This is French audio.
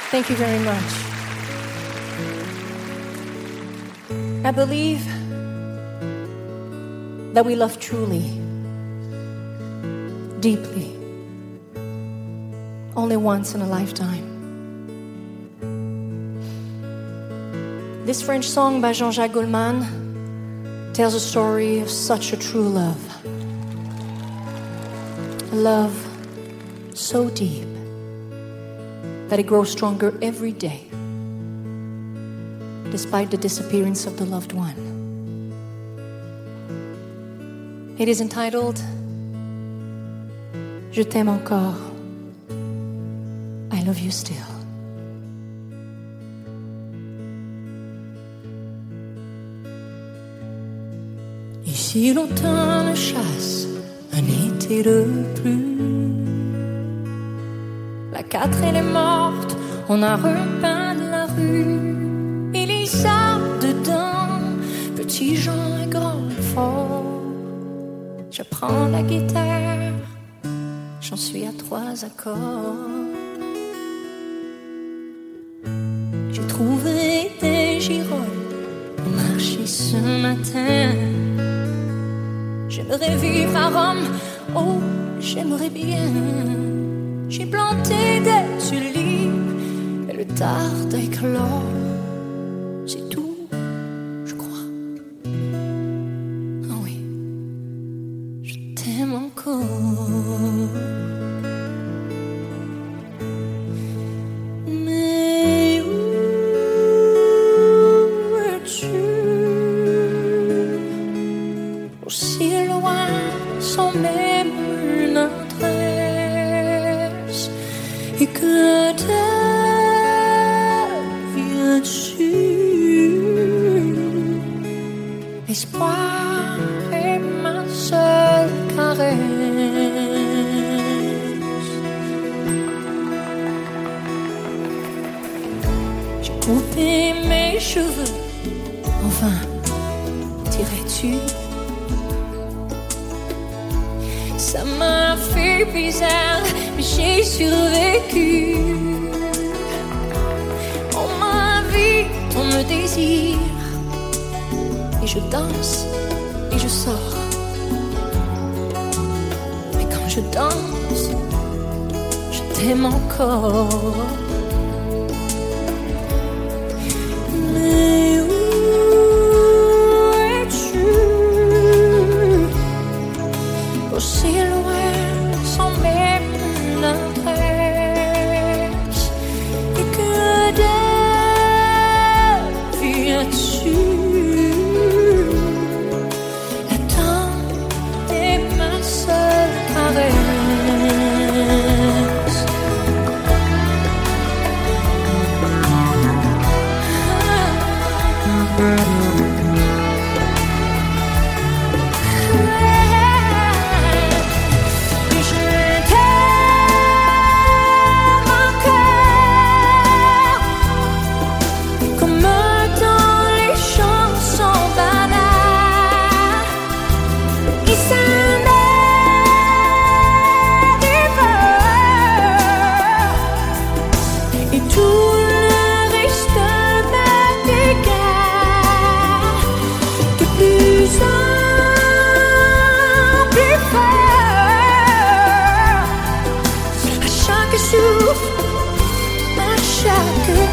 Thank you very much. I believe that we love truly, deeply, only once in a lifetime. This French song by Jean-Jacques Goldman tells a story of such a true love. A love so deep that it grows stronger every day, despite the disappearance of the loved one. It is entitled Je t'aime encore, I love you still. Ici l'automne chasse un été de plus. La 4 elle est morte, on a repeint la rue. Et les arbres dedans, petits gens et grands et forts. Je prends la guitare, j'en suis à 3 accords. J'ai trouvé des girolles au marché ce matin. J'aimerais vivre à Rome, oh, j'aimerais bien. J'ai planté des tulipes et le tard éclore. C'est tout, je crois. Ah oui, je t'aime encore. Mais où es-tu? Aussi loin sans même une adresse. Et que deviens-tu? L'espoir est ma seule caresse. J'ai coupé mes cheveux, enfin, dirais-tu? Ça m'a fait bizarre, mais j'ai survécu. On m'invite, on me désire. Et je danse, et je sors. Mais quand je danse, je t'aime encore. Mais où es-tu? Aussi loin, sans même une adresse. Et que deviens-tu? Le temps est ma seule caresse. À chaque